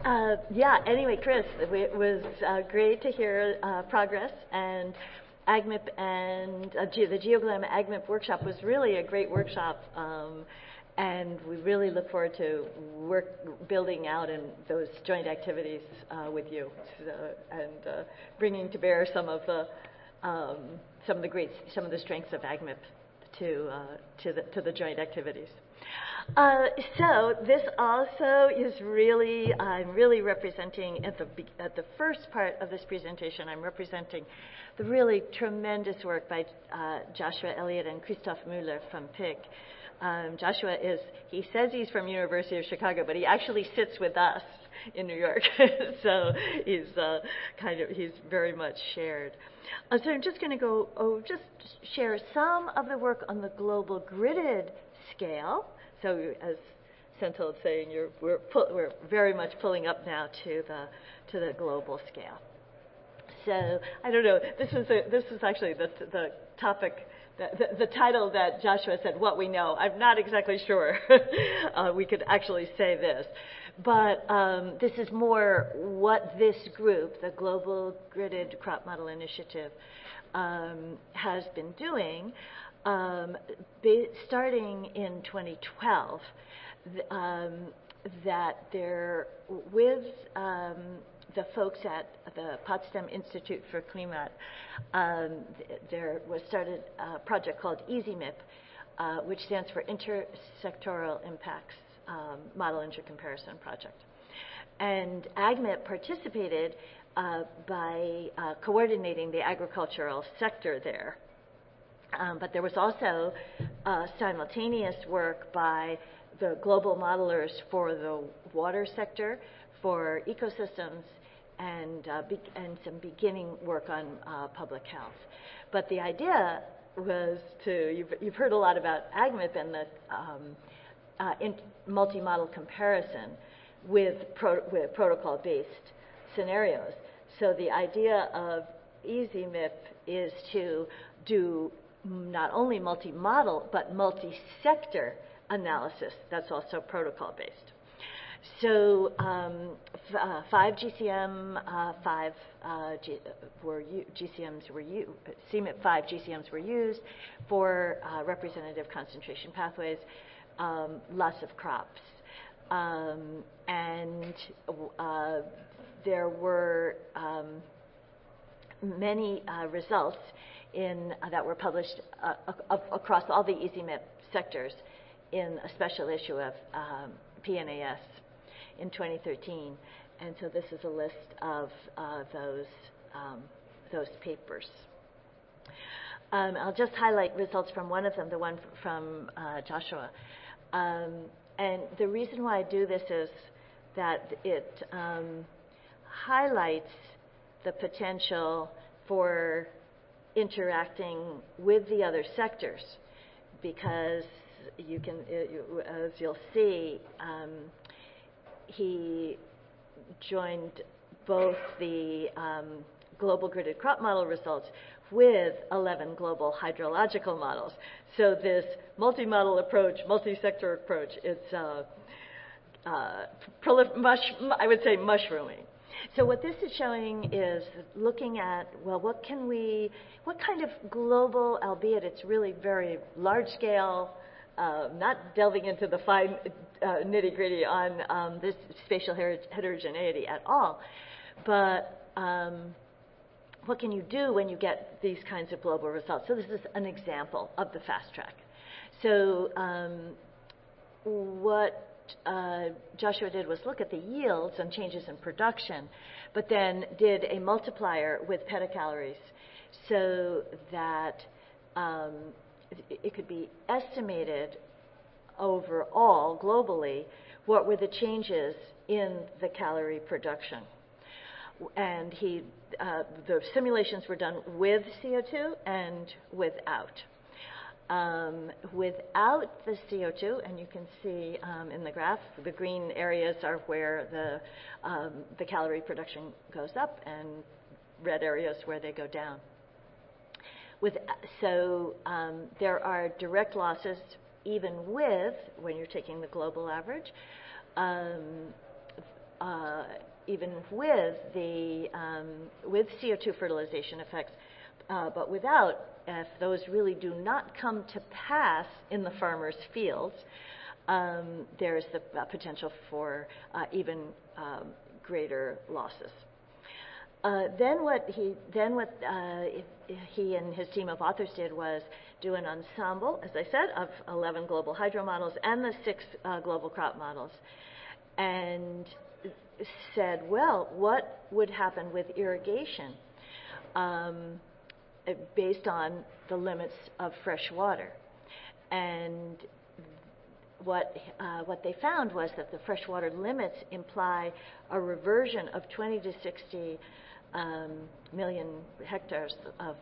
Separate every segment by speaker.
Speaker 1: Yeah, anyway, Chris, it was great to hear progress, and AgMIP and the GeoGLAM AgMIP workshop was really a great workshop, and we really look forward to building out in those joint activities with you, and bringing to bear some of the strengths of AgMIP to the joint activities. So this also is really, I'm really representing at the first part of this presentation, I'm representing the really tremendous work by Joshua Elliott and Christoph Müller from PIC. Joshua he says he's from University of Chicago, but he actually sits with us in New York. So he's he's very much shared. So I'm just going to just share some of the work on the global gridded scale. So as Senthil's saying, we're very much pulling up now to the global scale. So I don't know. This is actually the topic. The title that Joshua said, "What we know." I'm not exactly sure we could actually say this, but this is more what this group, the Global Gridded Crop Model Initiative, has been doing. Starting in 2012, that they're with the folks at the Potsdam Institute for Klimat, there was started a project called EasyMIP, which stands for Intersectoral Impacts Model Intercomparison Project. And AgMIP participated by coordinating the agricultural sector there. But there was also simultaneous work by the global modelers for the water sector, for ecosystems, and some beginning work on public health. But the idea was you've heard a lot about AgMIP and the multi-model comparison with protocol-based scenarios. So the idea of EasyMIP is to do not only multi-model, but multi-sector analysis that's also protocol-based. So five GCM, CMIP 5 GCMs were used for representative concentration pathways, lots of crops. And there were many results that were published across all the EasyMIP sectors in a special issue of PNAS in 2013. And so this is a list of those papers. I'll just highlight results from one of them, the one from Joshua. And the reason why I do this is that it highlights the potential for interacting with the other sectors, because you can, as you'll see, he joined both the global gridded crop model results with 11 global hydrological models. So this multi-model approach, multi-sector approach, it's I would say mushrooming. So what this is showing is looking at, well, what kind of global, albeit it's really very large scale, not delving into the fine nitty-gritty on this spatial heterogeneity at all, but what can you do when you get these kinds of global results? So this is an example of the fast track. So what Joshua did was look at the yields and changes in production, but then did a multiplier with petacalories so that it could be estimated overall, globally, what were the changes in the calorie production. And the simulations were done with CO2 and without. Without the CO2, and you can see in the graph, the green areas are where the calorie production goes up, and red areas where they go down. So there are direct losses even with, when you're taking the global average, even with the with CO2 fertilization effects, but without, if those really do not come to pass in the farmer's fields, there's the potential for even greater losses. Then what he and his team of authors did was do an ensemble, as I said, of 11 global hydro models and the 6 global crop models, and said, well, what would happen with irrigation based on the limits of fresh water? And what they found was that the freshwater limits imply a reversion of 20 to 60 million hectares of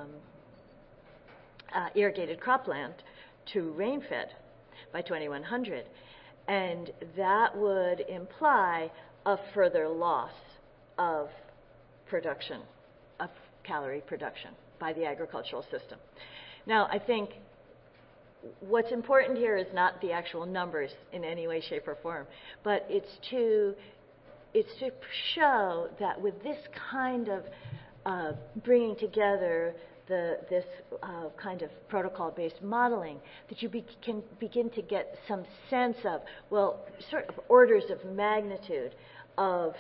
Speaker 1: irrigated cropland to rain-fed by 2100. And that would imply a further loss of production, of calorie production by the agricultural system. Now, I think what's important here is not the actual numbers in any way, shape, or form, but it's to show that with this kind of bringing together this kind of protocol-based modeling, that you can begin to get some sense of, well, sort of orders of magnitude of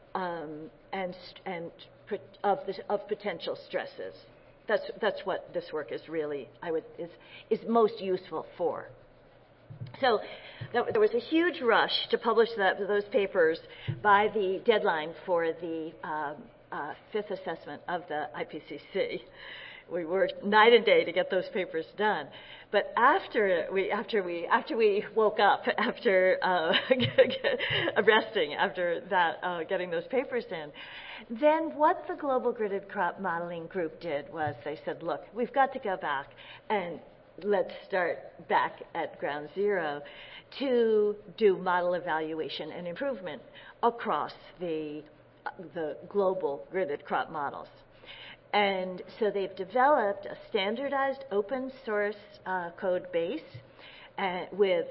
Speaker 1: potential stresses. That's what this work is really is most useful for. So there was a huge rush to publish those papers by the deadline for the 5th assessment of the IPCC. We worked night and day to get those papers done. But after we woke up, after resting, after that, getting those papers in, then what the Global Gridded Crop Modeling Group did was they said, look, we've got to go back and let's start back at ground zero to do model evaluation and improvement across the global gridded crop models. And so they've developed a standardized open source code base with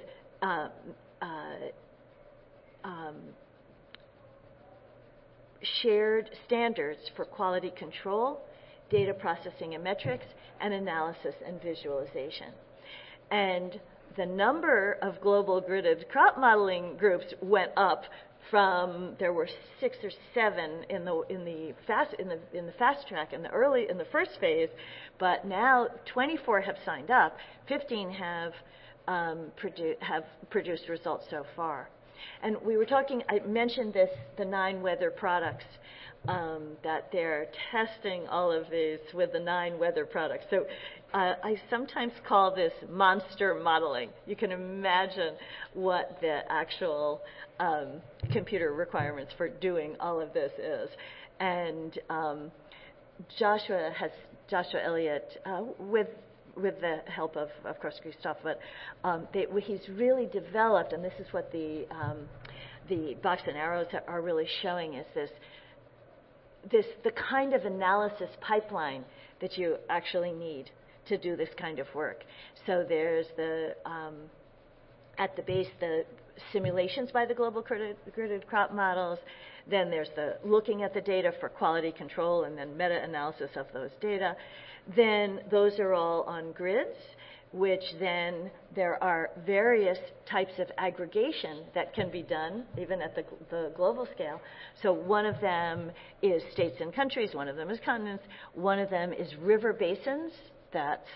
Speaker 1: shared standards for quality control, data processing and metrics, and analysis and visualization. And the number of global gridded crop modeling groups went up from, there were 6 or 7 in the fast track in the first phase, but now 24 have signed up. 15 have produced results so far. And we were talking, I mentioned this, the 9 weather products, that they're testing all of these with the 9 weather products. So I sometimes call this monster modeling. You can imagine what the actual computer requirements for doing all of this is. And Joshua Elliott, with the help of course, Christophe, but he's really developed, and this is what the box and arrows are really showing, is the kind of analysis pipeline that you actually need to do this kind of work. So there's at the base, the simulations by the global gridded crop models. Then there's the looking at the data for quality control and then meta-analysis of those data. Then those are all on grids, which then there are various types of aggregation that can be done even at the global scale. So one of them is states and countries, one of them is continents, one of them is river basins. That's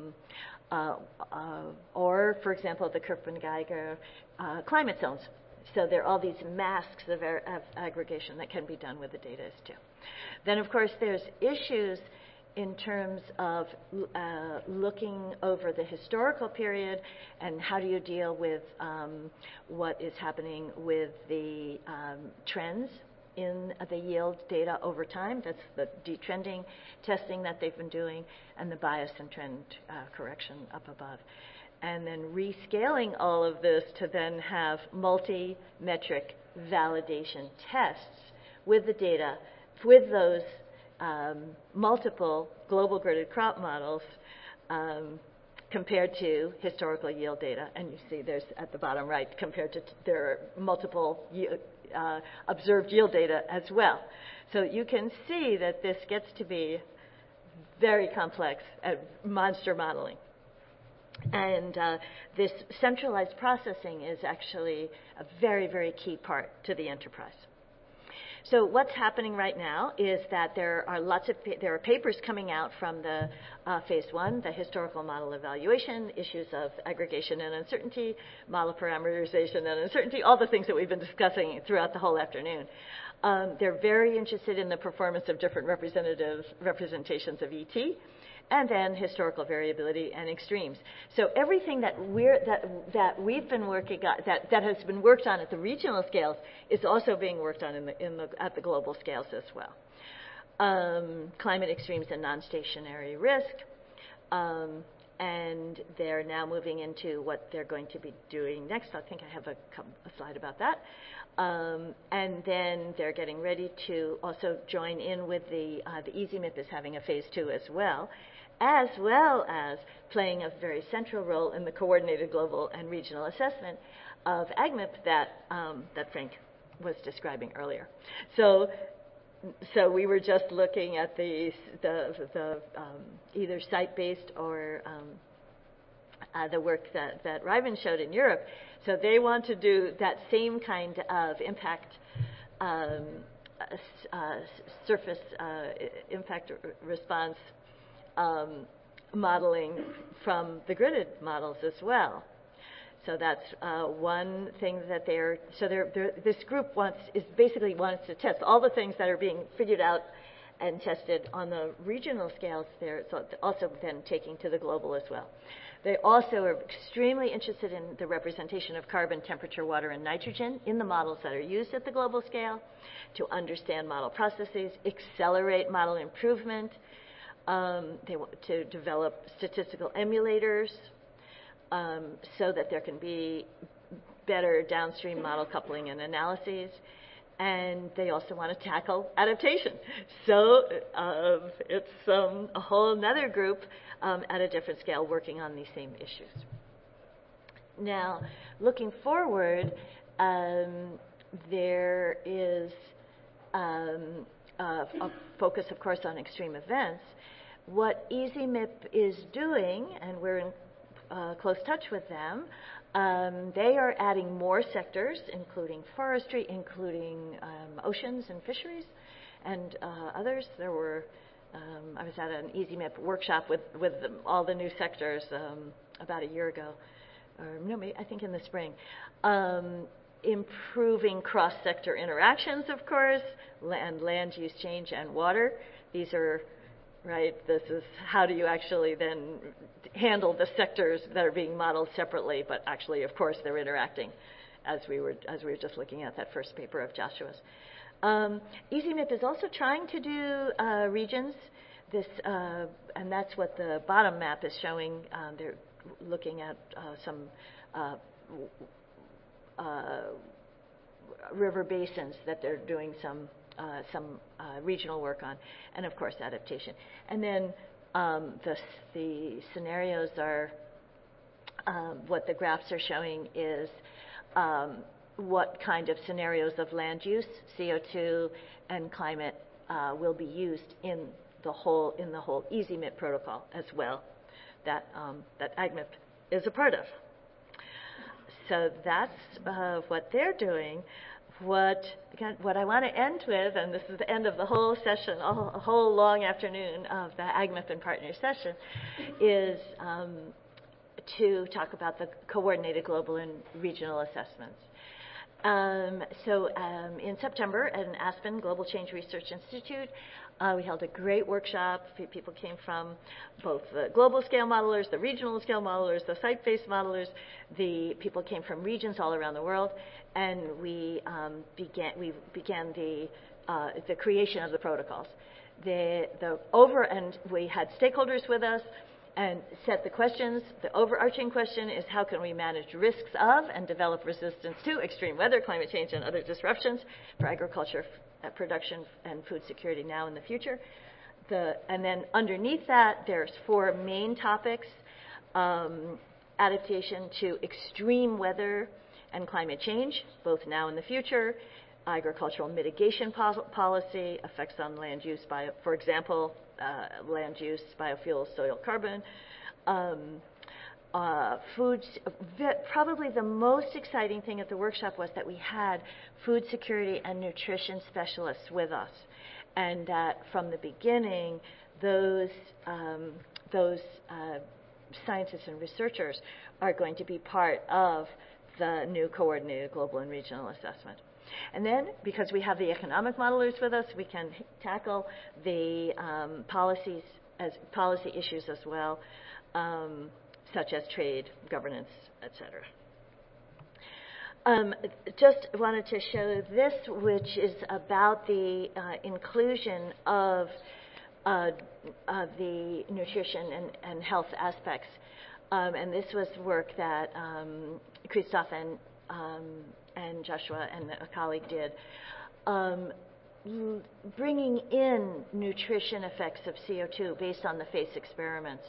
Speaker 1: or, for example, the Köppen-Geiger climate zones. So there are all these masks of aggregation that can be done with the data too. Then, of course, there's issues in terms of looking over the historical period and how do you deal with what is happening with the trends in the yield data over time. That's the detrending testing that they've been doing, and the bias and trend correction up above. And then rescaling all of this to then have multi-metric validation tests with the data, with those multiple global gridded crop models compared to historical yield data. And you see there's at the bottom right, compared to there are multiple observed yield data as well. So you can see that this gets to be very complex monster modeling. And this centralized processing is actually a very, very key part to the enterprise. So what's happening right now is that there are papers coming out from the phase one, the historical model evaluation, issues of aggregation and uncertainty, model parameterization and uncertainty, all the things that we've been discussing throughout the whole afternoon. They're very interested in the performance of different representations of ET, and then historical variability and extremes. So everything that we've been working on, that has been worked on at the regional scales, is also being worked on at the global scales as well. Climate extremes and non-stationary risk, and they're now moving into what they're going to be doing next. I think I have a slide about that. And then they're getting ready to also join in with the EasyMIP is having a phase two as well as playing a very central role in the coordinated global and regional assessment of AgMIP that Frank was describing earlier. So we were just looking at the either site-based or the work that Ryben showed in Europe. So they want to do that same kind of impact surface impact response modeling from the gridded models as well. So that's one thing that this group basically wants to test all the things that are being figured out and tested on the regional scales. They're also then taking to the global as well. They also are extremely interested in the representation of carbon, temperature, water, and nitrogen in the models that are used at the global scale to understand model processes, accelerate model improvement. They want to develop statistical emulators so that there can be better downstream model coupling and analyses. And they also want to tackle adaptation. So it's a whole other group at a different scale working on these same issues. Now, looking forward, there is a focus, of course, on extreme events. What EasyMIP is doing, and we're in close touch with them, they are adding more sectors, including forestry, including oceans and fisheries, and others. There were, I was at an EasyMIP workshop with all the new sectors about a year ago, or no, maybe, I think in the spring. Improving cross-sector interactions, of course, and land use change and water. These are, right, this is how do you actually then handle the sectors that are being modeled separately, but actually, of course, they're interacting, as we were just looking at that first paper of Joshua's. EasyMIP is also trying to do regions, and that's what the bottom map is showing. They're looking at some river basins that they're doing some regional work on, and of course adaptation. And then the scenarios are, what the graphs are showing is what kind of scenarios of land use, CO2, and climate will be used in the whole EasyMIP protocol as well, that AgMIP is a part of. So that's what they're doing. What I want to end with, and this is the end of the whole session, a whole long afternoon of the AgMIP and Partners session, is to talk about the coordinated global and regional assessments. So in September at Aspen Global Change Research Institute, we held a great workshop. People came from both the global scale modelers, the regional scale modelers, the site-based modelers. The people came from regions all around the world, and we began the creation of the protocols. And we had stakeholders with us and set the questions. The overarching question is how can we manage risks of and develop resistance to extreme weather, climate change, and other disruptions for agriculture, production, and food security now and in the future. And then underneath that, there's 4 main topics. adaptation to extreme weather and climate change, both now and the future, agricultural mitigation policy, effects on land use, for example, land use, biofuels, soil carbon, foods. Probably the most exciting thing at the workshop was that we had food security and nutrition specialists with us, and that from the beginning, those scientists and researchers are going to be part of the new coordinated global and regional assessment. And then, because we have the economic modelers with us, we can tackle the policy issues as well, such as trade, governance, etc. Just wanted to show this, which is about the inclusion of the nutrition and health aspects. And this was work that Christophe and Joshua and a colleague did, bringing in nutrition effects of CO2 based on the FACE experiments.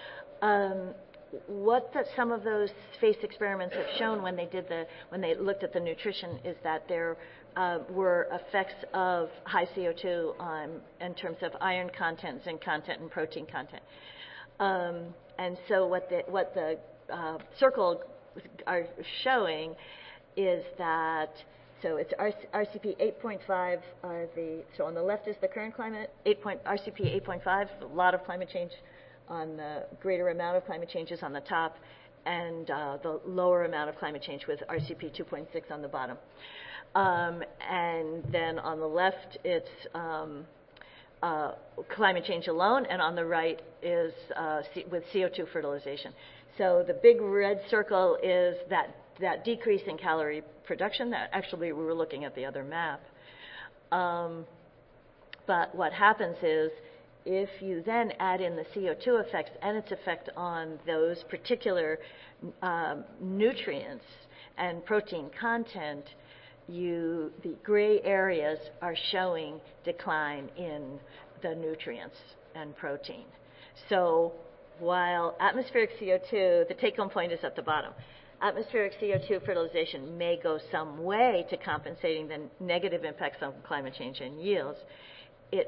Speaker 1: Some of those FACE experiments have shown when they looked at the nutrition is that there were effects of high CO2 in terms of iron content, zinc content, and protein content. And so what the circle are showing is that, so it's RCP 8.5 so on the left is the current climate, RCP 8.5, a lot of climate change on the greater amount of climate change is on the top, and the lower amount of climate change with RCP 2.6 on the bottom. And then on the left, it's climate change alone, and on the right is with CO2 fertilization. So the big red circle is that decrease in calorie production. That actually, we were looking at the other map. But what happens is, if you then add in the CO2 effects and its effect on those particular nutrients and protein content, the gray areas are showing decline in the nutrients and protein. So while atmospheric CO2, the take-home point is at the bottom, atmospheric CO2 fertilization may go some way to compensating the negative impacts on climate change and yields, it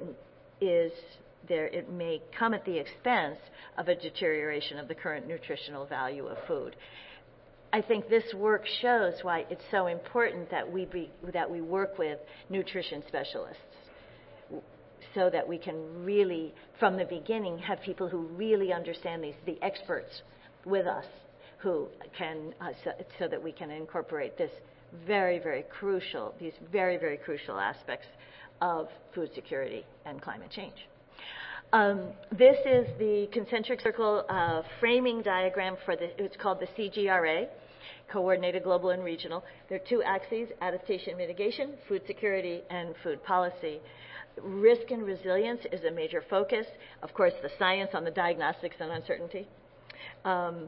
Speaker 1: may come at the expense of a deterioration of the current nutritional value of food. I think this work shows why it's so important that we work with nutrition specialists, so that we can really, from the beginning, have people who really understand the experts with us, who can, so that we can incorporate these very, very crucial aspects of food security and climate change. This is the concentric circle framing diagram for it's called the CGRA, Coordinated Global and Regional. There are two axes: adaptation, mitigation, food security, and food policy. Risk and resilience is a major focus. Of course, the science on the diagnostics and uncertainty are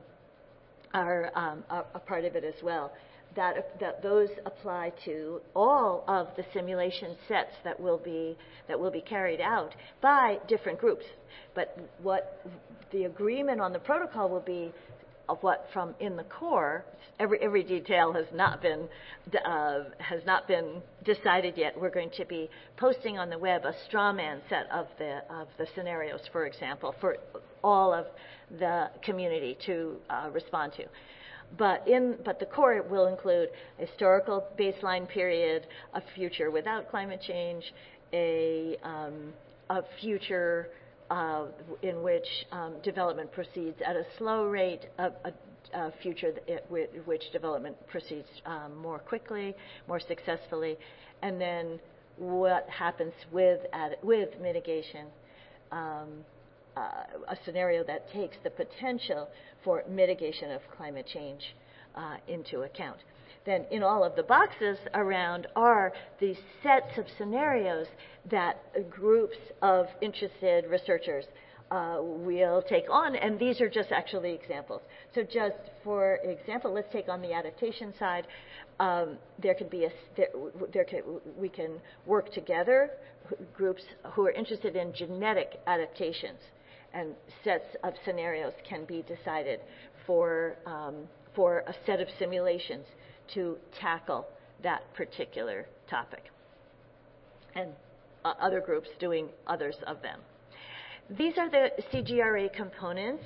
Speaker 1: a part of it as well. That those apply to all of the simulation sets that will be carried out by different groups. But what the agreement on the protocol will be of what from in the core, every detail has not been decided yet. We're going to be posting on the web a straw man set of the scenarios, for example, for all of the community to respond to. But the core will include a historical baseline period, a future without climate change, a future in which development proceeds at a slow rate, a future with which development proceeds more quickly, more successfully, and then what happens with mitigation, a scenario that takes the potential for mitigation of climate change into account. Then in all of the boxes around are these sets of scenarios that groups of interested researchers will take on, and these are just actually examples. So just for example, let's take on the adaptation side. We can work together, groups who are interested in genetic adaptations sets of scenarios can be decided for a set of simulations to tackle that particular topic, and other groups doing others of them. These are the CGRA components.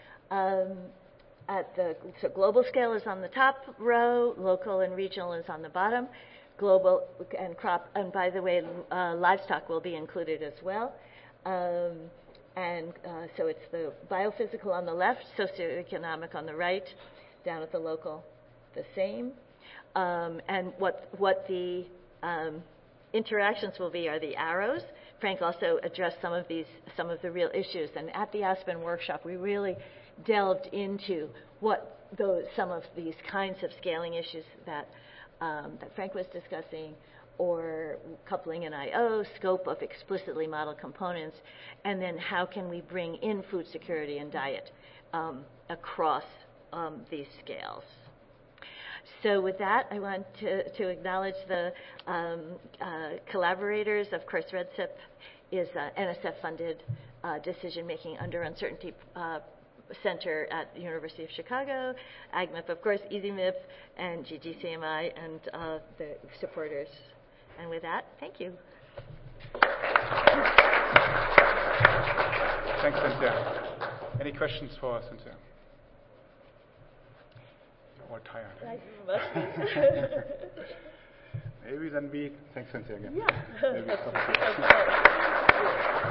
Speaker 1: So global scale is on the top row, local and regional is on the bottom. Global and crop, and by the way, livestock will be included as well. So it's the biophysical on the left, socioeconomic on the right, down at the local, the same. And what the interactions will be are the arrows. Frank also addressed some of the real issues. And at the Aspen workshop, we really delved into some of these kinds of scaling issues that Frank was discussing, or coupling and I/O, scope of explicitly modeled components, and then how can we bring in food security and diet across these scales. So with that, I want to acknowledge the collaborators. Of course, REDCIP is NSF-funded decision-making under uncertainty center at the University of Chicago, AgMIP, of course, EasyMIP, and GGCMI, and the supporters. And with that, thank you.
Speaker 2: Thanks, Cynthia. Any questions for Cynthia? You're all tired. Maybe then thanks, Cynthia, again.
Speaker 1: Yeah.
Speaker 2: Maybe